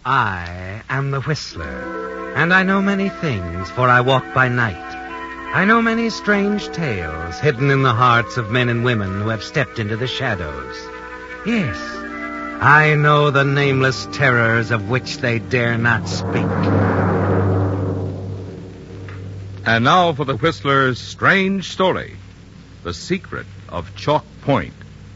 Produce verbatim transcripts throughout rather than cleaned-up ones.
I am the Whistler, and I know many things, for I walk by night. I know many strange tales hidden in the hearts of men and women who have stepped into the shadows. Yes, I know the nameless terrors of which they dare not speak. And now for the Whistler's strange story, The Secret of Chalk Point.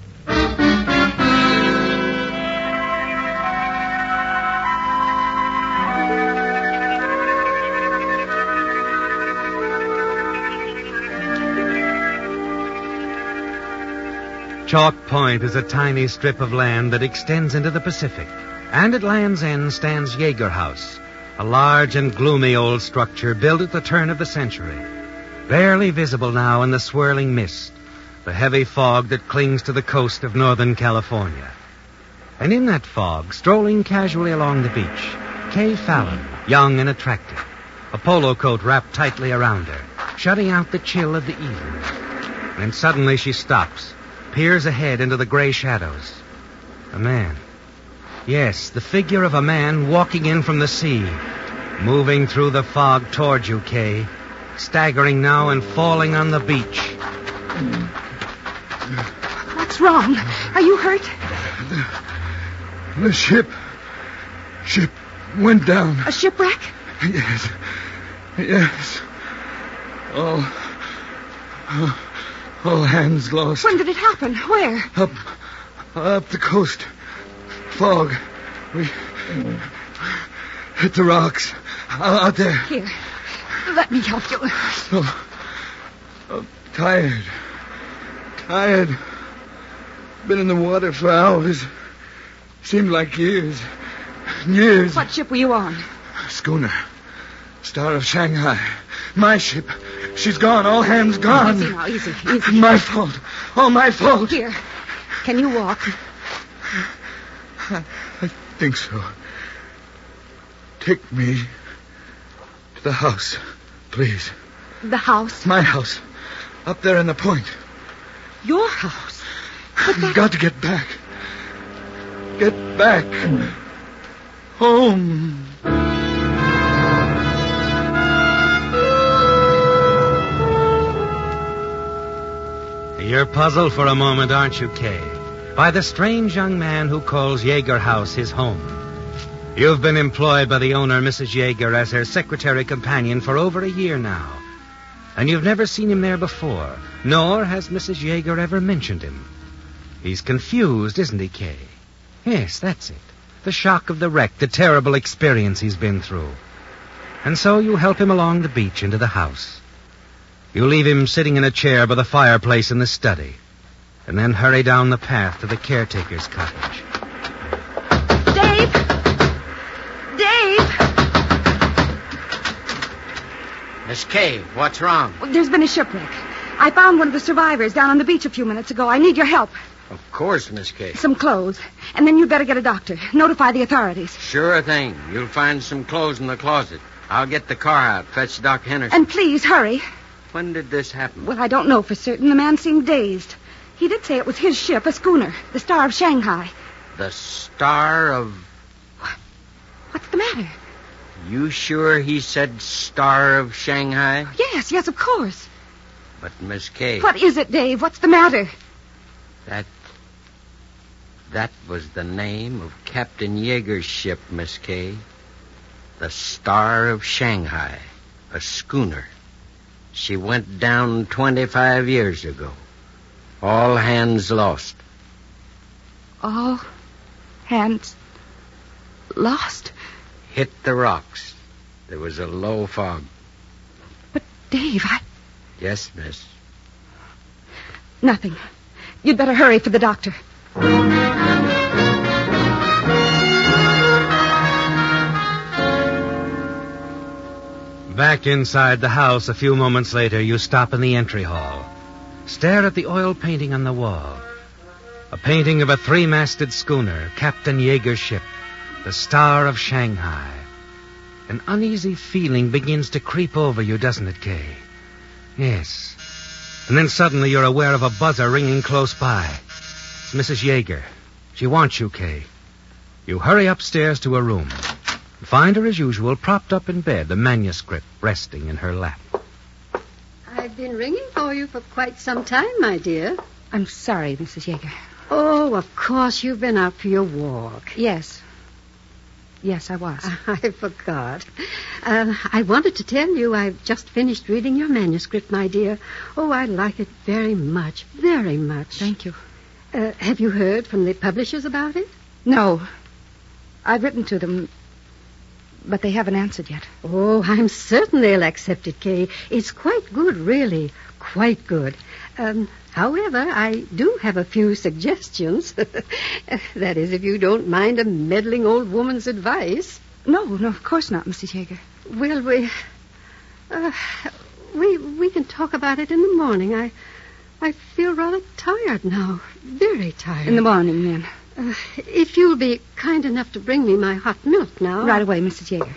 Chalk Point is a tiny strip of land that extends into the Pacific, and at Land's End stands Yeager House, a large and gloomy old structure built at the turn of the century, barely visible now in the swirling mist, the heavy fog that clings to the coast of Northern California. And in that fog, strolling casually along the beach, Kay Fallon, young and attractive, a polo coat wrapped tightly around her, shutting out the chill of the evening. Then suddenly she stops, peers ahead into the gray shadows. A man. Yes, the figure of a man walking in from the sea, moving through the fog toward you, Kay, staggering now and falling on the beach. What's wrong? Are you hurt? The, the ship... ship went down. A shipwreck? Yes. Yes. All... all, all hands lost. When did it happen? Where? Up... up the coast. Fog. We... hit the rocks. Out there. Here. Let me help you. Oh, oh, tired. Tired. Been in the water for hours. Seemed like years. Years. What ship were you on? Schooner. Star of Shanghai. My ship. She's gone. All hands gone. Easy now, easy, easy. My fault. All my fault. Here. Can you walk? I, I think so. Take me to the house, please. The house? My house. Up there in the point. Your house? I've that... got to get back. Get back. Home. You're puzzled for a moment, aren't you, Kay? By the strange young man who calls Yeager House his home. You've been employed by the owner, Missus Yeager, as her secretary companion for over a year now. And you've never seen him there before, nor has Missus Yeager ever mentioned him. He's confused, isn't he, Kay? Yes, that's it. The shock of the wreck, the terrible experience he's been through. And so you help him along the beach into the house. You leave him sitting in a chair by the fireplace in the study, and then hurry down the path to the caretaker's cottage. Dave! Dave! Miss Kay, what's wrong? Well, there's been a shipwreck. I found one of the survivors down on the beach a few minutes ago. I need your help. Of course, Miss Kay. Some clothes. And then you'd better get a doctor. Notify the authorities. Sure thing. You'll find some clothes in the closet. I'll get the car out, fetch Doc Henderson. And please, hurry. When did this happen? Well, I don't know for certain. The man seemed dazed. He did say it was his ship, a schooner, the Star of Shanghai. The Star of... What? What's the matter? You sure he said Star of Shanghai? Yes, yes, of course. But, Miss Kay... What is it, Dave? What's the matter? That... That was the name of Captain Yeager's ship, Miss Kay. The Star of Shanghai. A schooner. She went down twenty-five years ago. All hands lost. All hands lost? Hit the rocks. There was a low fog. But, Dave, I... Yes, miss. Nothing. You'd better hurry for the doctor. Back inside the house a few moments later, you stop in the entry hall. Stare at the oil painting on the wall. A painting of a three-masted schooner, Captain Yeager's ship, the Star of Shanghai. An uneasy feeling begins to creep over you, doesn't it, Kay? Yes. And then suddenly you're aware of a buzzer ringing close by. It's Missus Yeager. She wants you, Kay. You hurry upstairs to her room. Find her, as usual, propped up in bed, the manuscript resting in her lap. I've been ringing for you for quite some time, my dear. I'm sorry, Missus Yeager. Oh, of course you've been out for your walk. Yes. Yes, I was. I forgot. Uh, I wanted to tell you I've just finished reading your manuscript, my dear. Oh, I like it very much, very much. Thank you. Uh, have you heard from the publishers about it? No. I've written to them, but they haven't answered yet. Oh, I'm certain they'll accept it, Kay. It's quite good, really. Quite good. Um, however, I do have a few suggestions. That is, if you don't mind a meddling old woman's advice. No, no, of course not, Missus Yeager. Well, we... Uh, we we can talk about it in the morning. I I feel rather tired now. Very tired. In the morning, then. Uh, if you'll be kind enough to bring me my hot milk now. Right away, Missus Yeager.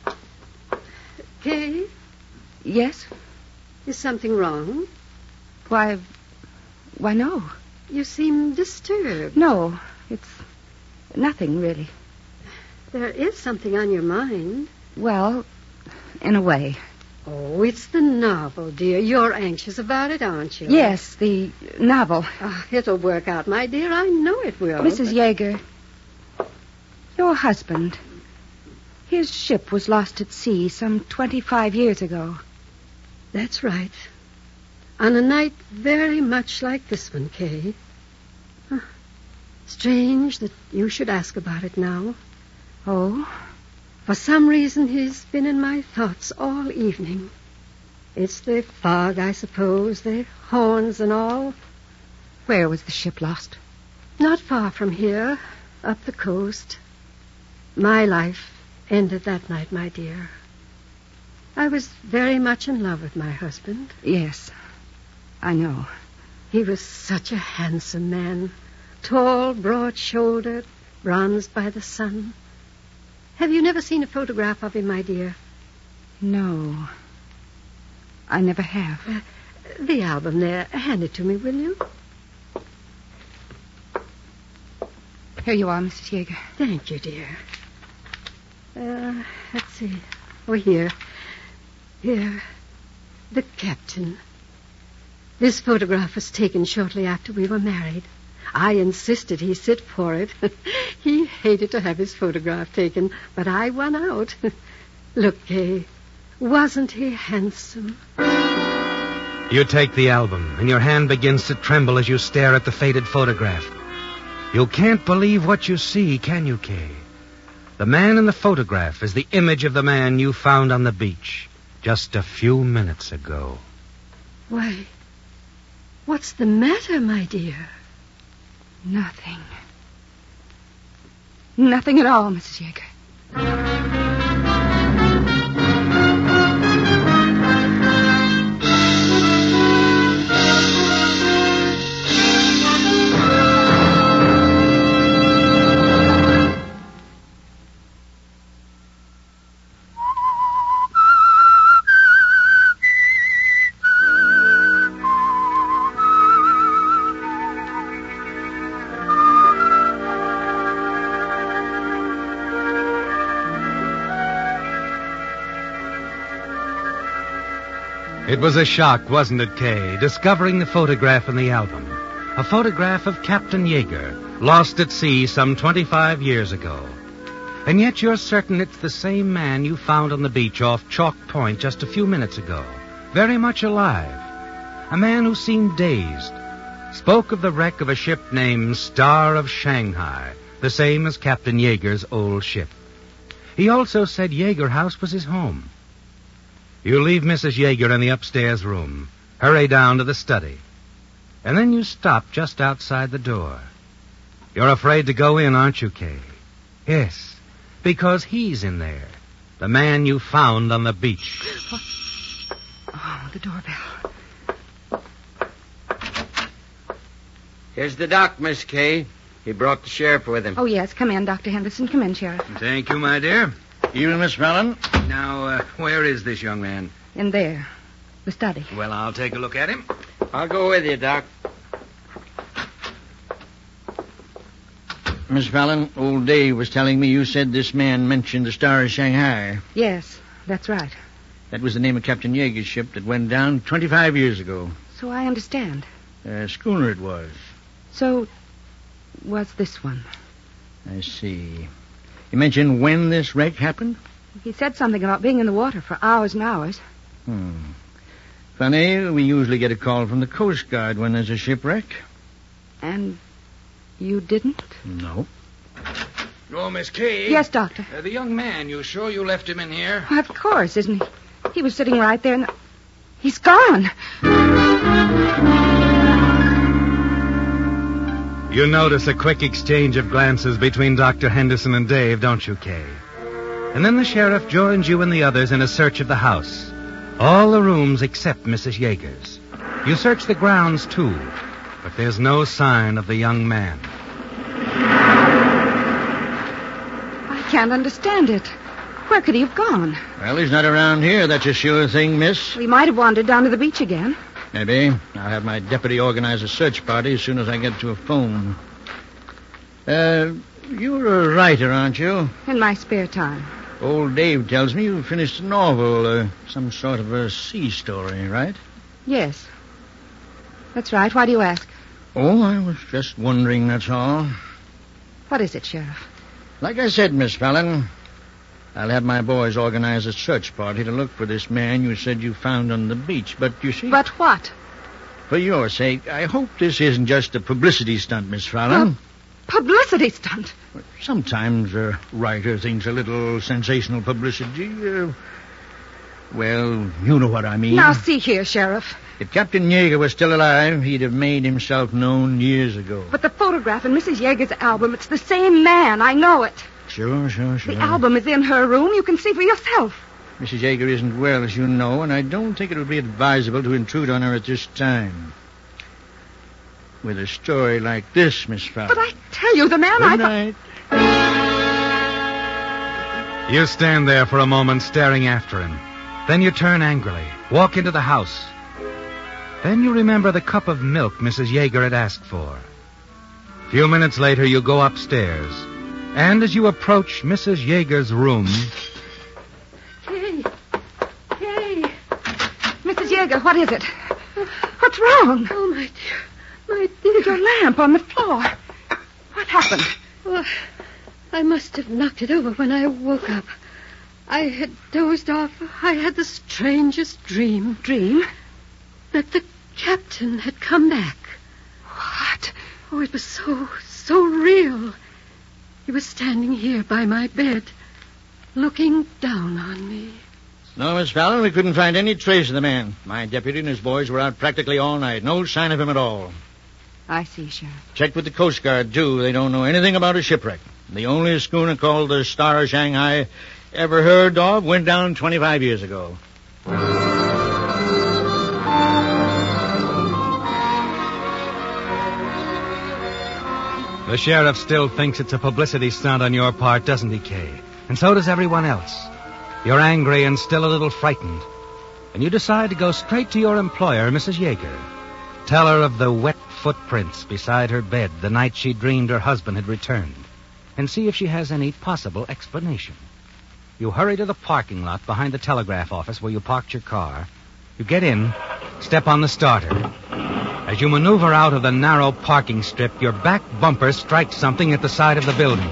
Kay? Yes? Is something wrong? Why... Why, no. You seem disturbed. No, it's nothing, really. There is something on your mind. Well, in a way. Oh, it's the novel, dear. You're anxious about it, aren't you? Yes, the novel. Oh, it'll work out, my dear. I know it will. Missus but... Yeager, your husband, his ship was lost at sea some twenty-five years ago. That's right. On a night very much like this one, Kay. Huh. Strange that you should ask about it now. Oh? For some reason, he's been in my thoughts all evening. It's the fog, I suppose, the horns and all. Where was the ship lost? Not far from here, up the coast. My life ended that night, my dear. I was very much in love with my husband. Yes, I know. He was such a handsome man. Tall, broad-shouldered, bronzed by the sun. Have you never seen a photograph of him, my dear? No. I never have. Uh, the album there. Hand it to me, will you? Here you are, Missus Yeager. Thank you, dear. Uh, let's see. Oh, here. Here. The captain. This photograph was taken shortly after we were married. I insisted he sit for it. He hated to have his photograph taken, but I won out. Look, Kay, wasn't he handsome? You take the album, and your hand begins to tremble as you stare at the faded photograph. You can't believe what you see, can you, Kay? The man in the photograph is the image of the man you found on the beach just a few minutes ago. Why, what's the matter, my dear? Nothing. Nothing at all, Missus Yeager. It was a shock, wasn't it, Kay, discovering the photograph in the album. A photograph of Captain Yeager, lost at sea some twenty-five years ago. And yet you're certain it's the same man you found on the beach off Chalk Point just a few minutes ago. Very much alive. A man who seemed dazed. Spoke of the wreck of a ship named Star of Shanghai, the same as Captain Yeager's old ship. He also said Yeager House was his home. You leave Missus Yeager in the upstairs room, hurry down to the study, and then you stop just outside the door. You're afraid to go in, aren't you, Kay? Yes, because he's in there, the man you found on the beach. Oh, the doorbell. Here's the doc, Miss Kay. He brought the sheriff with him. Oh, yes, come in, Doctor Henderson. Come in, Sheriff. Thank you, my dear. Evening, Miss Mellon. Now, uh, where is this young man? In there, the study. Well, I'll take a look at him. I'll go with you, Doc. Miss Fallon, old Dave was telling me you said this man mentioned the Star of Shanghai. Yes, that's right. That was the name of Captain Yeager's ship that went down twenty-five years ago. So I understand. A schooner it was. So was this one. I see. You mentioned when this wreck happened? He said something about being in the water for hours and hours. Hmm. Funny, we usually get a call from the Coast Guard when there's a shipwreck. And you didn't? No. Oh, Miss Kay. Yes, Doctor. Uh, the young man, you sure you left him in here? Of course, isn't he? He was sitting right there and he's gone. You notice a quick exchange of glances between Doctor Henderson and Dave, don't you, Kay? And then the sheriff joins you and the others in a search of the house. All the rooms except Missus Yeager's. You search the grounds, too, but there's no sign of the young man. I can't understand it. Where could he have gone? Well, he's not around here, that's a sure thing, miss. He might have wandered down to the beach again. Maybe. I'll have my deputy organize a search party as soon as I get to a phone. Uh, you're a writer, aren't you? In my spare time. Old Dave tells me you finished a novel, uh, some sort of a sea story, right? Yes. That's right. Why do you ask? Oh, I was just wondering, that's all. What is it, Sheriff? Like I said, Miss Fallon, I'll have my boys organize a search party to look for this man you said you found on the beach. But you see... But what? For your sake, I hope this isn't just a publicity stunt, Miss Fallon. A publicity stunt? Sometimes a writer thinks a little sensational publicity, uh, well, you know what I mean. Now, see here, Sheriff. If Captain Yeager was still alive, he'd have made himself known years ago. But the photograph in Missus Yeager's album, it's the same man. I know it. Sure, sure, sure. The album is in her room. You can see for yourself. Missus Yeager isn't well, as you know, and I don't think it would be advisable to intrude on her at this time. With a story like this, Miss Fallon. But I tell you, the man Good I... night. You stand there for a moment staring after him. Then you turn angrily, walk into the house. Then you remember the cup of milk Missus Yeager had asked for. A few minutes later, you go upstairs. And as you approach Missus Yeager's room... Kay. Kay. Missus Yeager, what is it? What's wrong? Oh, my dear. My dear. Your lamp on the floor. What happened? Oh, I must have knocked it over when I woke up. I had dozed off. I had the strangest dream. Dream? That the captain had come back. What? Oh, it was so, so real. He was standing here by my bed, looking down on me. No, Miss Fallon, we couldn't find any trace of the man. My deputy and his boys were out practically all night. No sign of him at all. I see, Sheriff. Checked with the Coast Guard, too. They don't know anything about a shipwreck. The only schooner called the Star of Shanghai ever heard of went down twenty-five years ago. The sheriff still thinks it's a publicity stunt on your part, doesn't he, Kay? And so does everyone else. You're angry and still a little frightened. And you decide to go straight to your employer, Missus Yeager. Tell her of the wet footprints beside her bed the night she dreamed her husband had returned. And see if she has any possible explanation. You hurry to the parking lot behind the telegraph office where you parked your car. You get in, step on the starter. As you maneuver out of the narrow parking strip, your back bumper strikes something at the side of the building.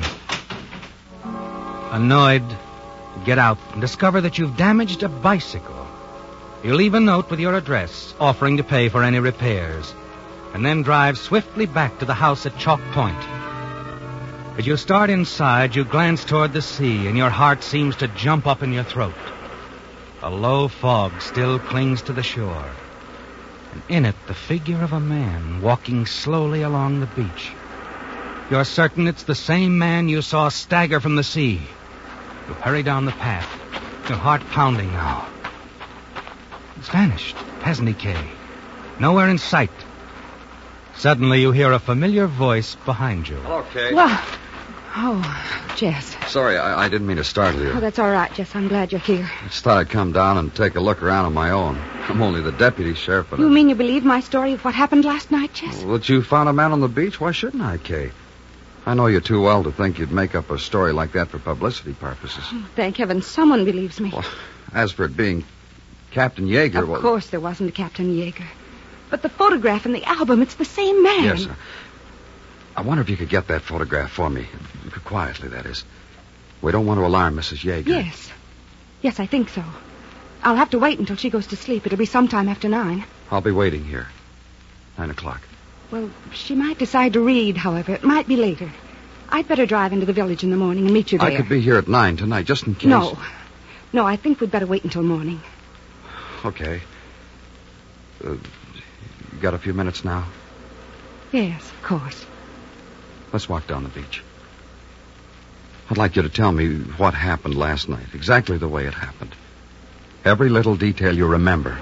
Annoyed, you get out and discover that you've damaged a bicycle. You leave a note with your address, offering to pay for any repairs, and then drive swiftly back to the house at Chalk Point. As you start inside, you glance toward the sea, and your heart seems to jump up in your throat. A low fog still clings to the shore, and in it the figure of a man walking slowly along the beach. You're certain it's the same man you saw stagger from the sea. You hurry down the path, your heart pounding now. He's vanished, hasn't he, Kay? Nowhere in sight. Suddenly you hear a familiar voice behind you. Hello, Kay. Well, oh, Jess. Sorry, I, I didn't mean to startle you. Oh, that's all right, Jess. I'm glad you're here. I just thought I'd come down and take a look around on my own. I'm only the deputy sheriff, but... You I... mean you believe my story of what happened last night, Jess? Well, that you found a man on the beach? Why shouldn't I, Kay? I know you too well to think you'd make up a story like that for publicity purposes. Oh, thank heaven someone believes me. Well, as for it being Captain Yeager... Of well, course there wasn't a Captain Yeager. But the photograph in the album, it's the same man. Yes, sir. I wonder if you could get that photograph for me. Quietly, that is. We don't want to alarm Missus Yeager. Yes. Yes, I think so. I'll have to wait until she goes to sleep. It'll be sometime after nine. I'll be waiting here. Nine o'clock. Well, she might decide to read, however. It might be later. I'd better drive into the village in the morning and meet you there. I could be here at nine tonight, just in case. No. No, I think we'd better wait until morning. Okay. Uh, you got a few minutes now? Yes, of course. Let's walk down the beach. I'd like you to tell me what happened last night, exactly the way it happened. Every little detail you remember.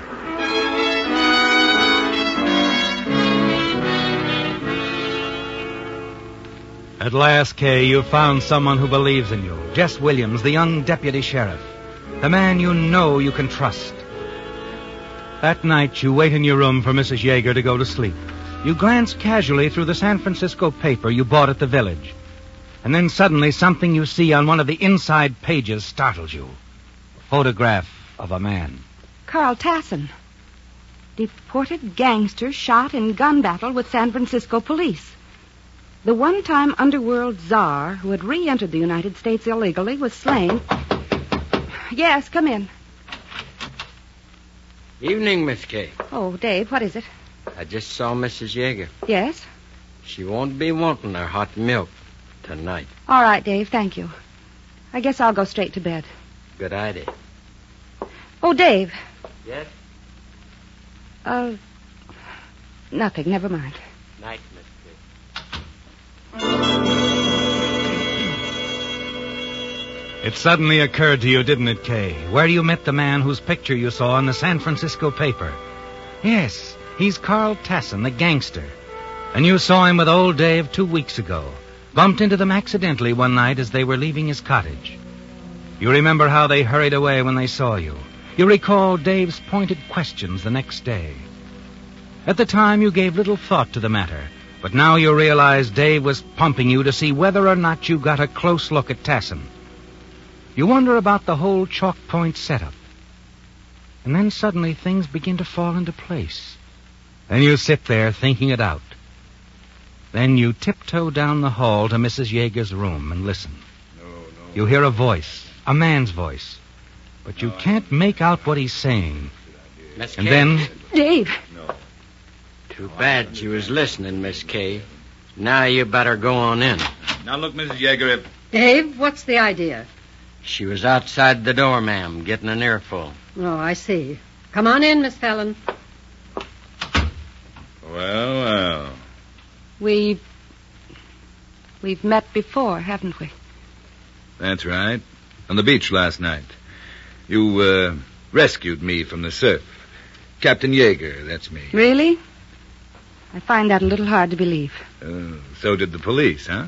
At last, Kay, you've found someone who believes in you. Jess Williams, the young deputy sheriff. The man you know you can trust. That night, you wait in your room for Missus Yeager to go to sleep. You glance casually through the San Francisco paper you bought at the village. And then suddenly something you see on one of the inside pages startles you. A photograph of a man. Carl Tassin. Deported gangster shot in gun battle with San Francisco police. The one-time underworld czar who had re-entered the United States illegally was slain. Yes, come in. Evening, Miss Kay. Oh, Dave, what is it? I just saw Missus Yeager. Yes? She won't be wanting her hot milk tonight. All right, Dave, thank you. I guess I'll go straight to bed. Good idea. Oh, Dave. Yes? Uh, nothing, never mind. Night, Miss Kay. It suddenly occurred to you, didn't it, Kay, where you met the man whose picture you saw in the San Francisco paper. Yes, he's Carl Tassin, the gangster. And you saw him with old Dave two weeks ago. Bumped into them accidentally one night as they were leaving his cottage. You remember how they hurried away when they saw you. You recall Dave's pointed questions the next day. At the time, you gave little thought to the matter. But now you realize Dave was pumping you to see whether or not you got a close look at Tassin. You wonder about the whole Chalk Point setup. And then suddenly things begin to fall into place. Then you sit there thinking it out. Then you tiptoe down the hall to Missus Yeager's room and listen. No, no. You hear a voice, a man's voice. But you can't make out what he's saying. Miss And Kay. then... Dave. Too bad she was listening, Miss Kay. Now you better go on in. Now look, Missus Yeager, if... Dave, what's the idea? She was outside the door, ma'am, getting an earful. Oh, I see. Come on in, Miss Fallon. Well, well. We... We've met before, haven't we? That's right. On the beach last night. You, uh, rescued me from the surf. Captain Yeager, that's me. Really? I find that a little hard to believe. Uh, so did the police, huh?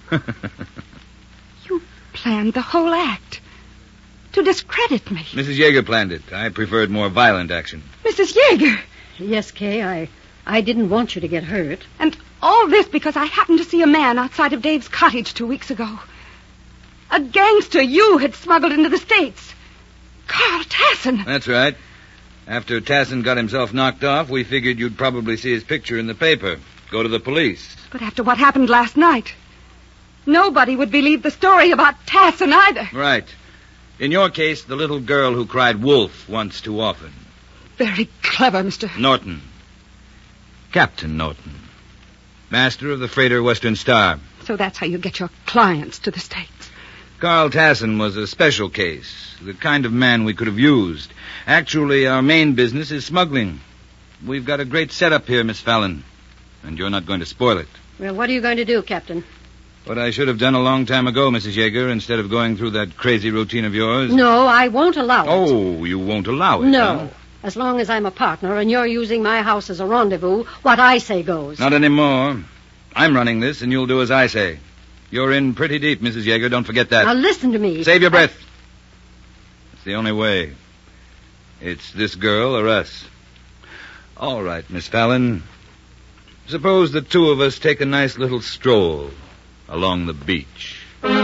You planned the whole act. To discredit me. Missus Yeager planned it. I preferred more violent action. Missus Yeager! Yes, Kay, I, I didn't want you to get hurt. And all this because I happened to see a man outside of Dave's cottage two weeks ago. A gangster you had smuggled into the States. Carl Tassin. That's right. After Tassin got himself knocked off, we figured you'd probably see his picture in the paper. Go to the police. But after what happened last night, nobody would believe the story about Tassin either. Right. In your case, the little girl who cried wolf once too often. Very clever, Mister Norton. Captain Norton. Master of the freighter Western Star. So that's how you get your clients to the States. Carl Tassin was a special case, the kind of man we could have used. Actually, our main business is smuggling. We've got a great setup here, Miss Fallon, and you're not going to spoil it. Well, what are you going to do, Captain? What I should have done a long time ago, Missus Yeager, instead of going through that crazy routine of yours. No, I won't allow it. Oh, you won't allow it, No. huh? As long as I'm a partner and you're using my house as a rendezvous, what I say goes. Not anymore. I'm running this, and you'll do as I say. You're in pretty deep, Missus Yeager. Don't forget that. Now listen to me. Save your breath. It's the only way. It's this girl or us. All right, Miss Fallon. Suppose the two of us take a nice little stroll. along the beach.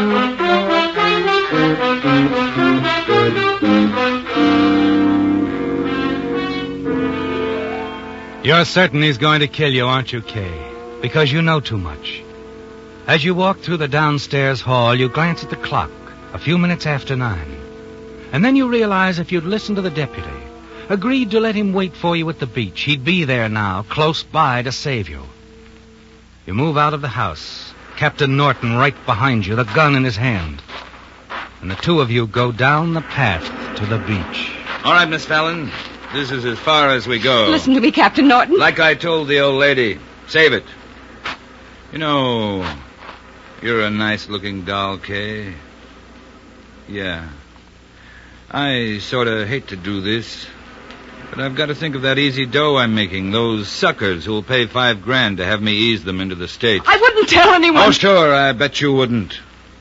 You're certain he's going to kill you, aren't you, Kay? Because you know too much. As you walk through the downstairs hall, you glance at the clock, a few minutes after nine. And then you realize if you'd listened to the deputy, agreed to let him wait for you at the beach, he'd be there now, close by to save you. You move out of the house, Captain Norton right behind you, the gun in his hand. And the two of you go down the path to the beach. All right, Miss Fallon. This is as far as we go. Listen to me, Captain Norton. Like I told the old lady, save it. You know, you're a nice-looking doll, Kay. Yeah. I sort of hate to do this, but I've got to think of that easy dough I'm making, those suckers who'll pay five grand to have me ease them into the States. I wouldn't tell anyone. Oh, sure, I bet you wouldn't.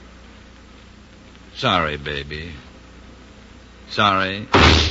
Sorry, baby. Sorry.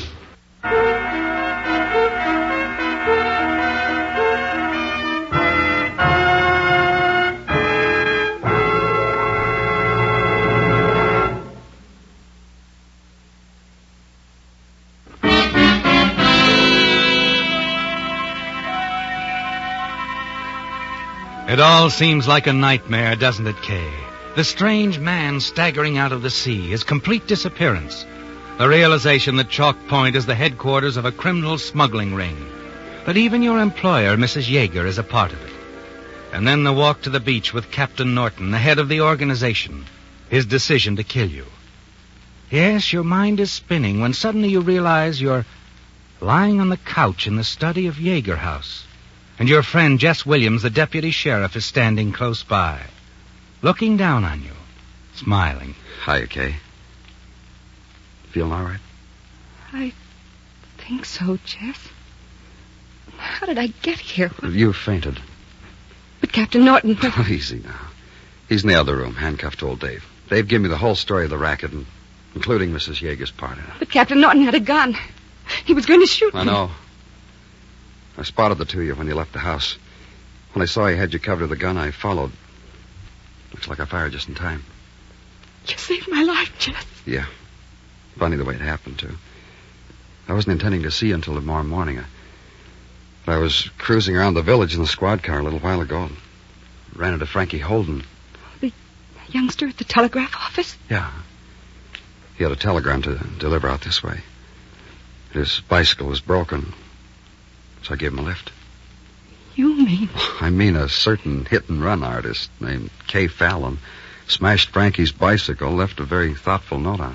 It all seems like a nightmare, doesn't it, Kay? The strange man staggering out of the sea, his complete disappearance, the realization that Chalk Point is the headquarters of a criminal smuggling ring, that even your employer, Missus Yeager, is a part of it. And then the walk to the beach with Captain Norton, the head of the organization, his decision to kill you. Yes, your mind is spinning when suddenly you realize you're lying on the couch in the study of Yeager House. And your friend, Jess Williams, the deputy sheriff, is standing close by, looking down on you, smiling. Hiya, Kay. Feeling all right? I think so, Jess. How did I get here? You fainted. But Captain Norton... Oh, easy now. He's in the other room, handcuffed to old Dave. Dave gave me the whole story of the racket, and including Missus Yeager's part in it. But Captain Norton had a gun. He was going to shoot me. I know. I spotted the two of you when you left the house. When I saw you had you covered with a gun, I followed. Looks like I fired just in time. You saved my life, Jess. Yeah. Funny the way it happened, too. I wasn't intending to see you until tomorrow morning. I, but I was cruising around the village in the squad car a little while ago. Ran into Frankie Holden. The youngster at the telegraph office? Yeah. He had a telegram to deliver out this way. His bicycle was broken, so I gave him a lift. You mean? I mean a certain hit-and-run artist named Kay Fallon smashed Frankie's bicycle, left a very thoughtful note on it.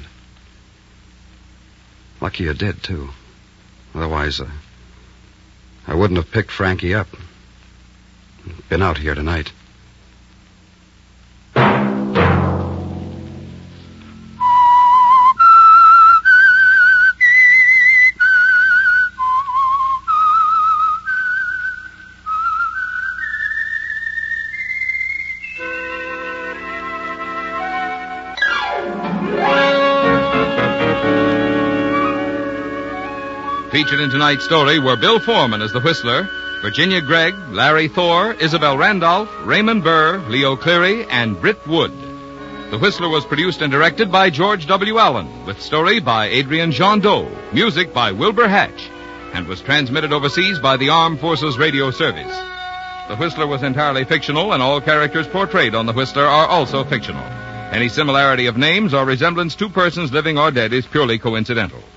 Lucky you did, too. Otherwise, uh, I wouldn't have picked Frankie up. Been out here tonight. Featured in tonight's story were Bill Foreman as the Whistler, Virginia Gregg, Larry Thor, Isabel Randolph, Raymond Burr, Leo Cleary, and Britt Wood. The Whistler was produced and directed by George W. Allen, with story by Adrian Jondeau, music by Wilbur Hatch, and was transmitted overseas by the Armed Forces Radio Service. The Whistler was entirely fictional, and all characters portrayed on The Whistler are also fictional. Any similarity of names or resemblance to persons living or dead is purely coincidental.